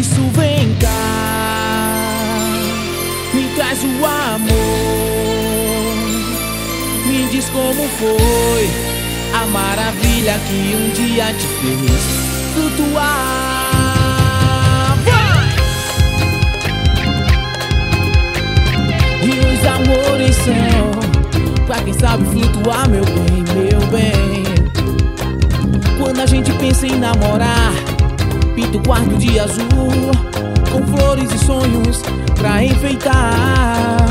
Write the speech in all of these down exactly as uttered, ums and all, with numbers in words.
isso vem cá, me traz o amor, me diz como foi a maravilha que um dia te fez flutuar. Vai! E os amores são pra quem sabe flutuar, meu bem, meu bem. Quando a gente pensa em namorar, pinta o quarto de azul com flores e sonhos pra enfeitar.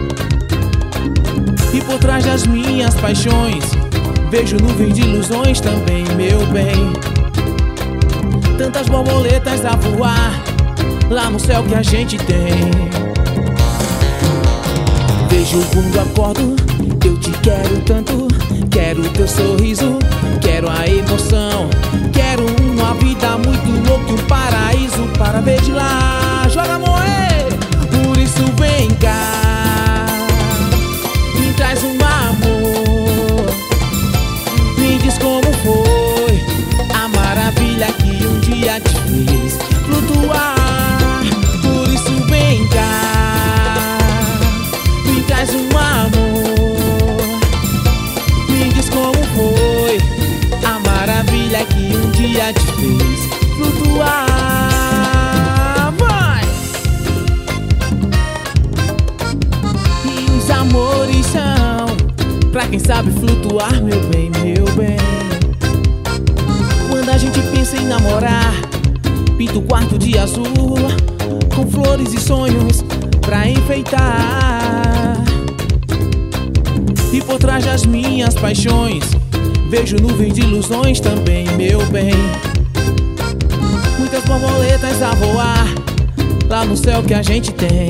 E por trás das minhas paixões vejo nuvens de ilusões também, meu bem. Tantas borboletas a voar lá no céu que a gente tem. Vejo quando acordo, eu te quero tanto. Quero teu sorriso, quero a emoção. Quero uma vida muito louca, um paraíso para ver de lá. Joga moer, por isso vem cá, me traz um amor, me diz como foi a maravilha que um dia te fez flutuar. Por isso vem cá, me traz um amor, me diz como foi a maravilha que um dia te fez flutuar. Vai! E os amores são pra quem sabe flutuar, meu bem, meu bem. Quando a gente pensa em namorar, pinta o quarto de azul com flores e sonhos pra enfeitar. E por trás das minhas paixões vejo nuvens de ilusões também, meu bem. Muitas borboletas a voar lá no céu que a gente tem.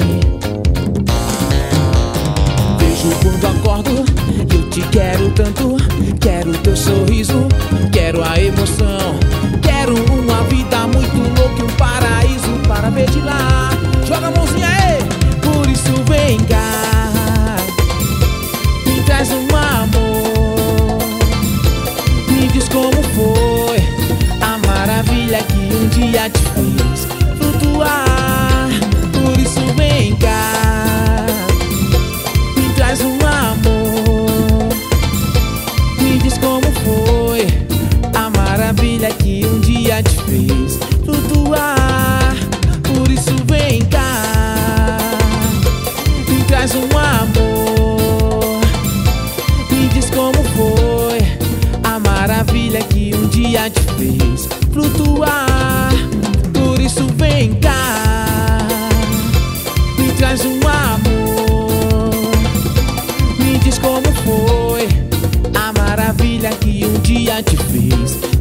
Vejo quando acordo, eu te quero tanto. Quero teu sorriso, quero a emoção. Quero uma vida muito louca, um paraíso para ver de lá. Joga a mãozinha aí! Por isso vem cá, me traz um amor, me diz como foi a maravilha que um dia te fez flutuar. Por isso vem cá, me traz um amor, me diz como foi a maravilha que um dia te fez flutuar. Por isso vem cá, me traz um amor, me diz como foi a maravilha que um dia te fez flutuar. Por isso vem cá, me traz um amor, me diz como foi a maravilha que um dia te fez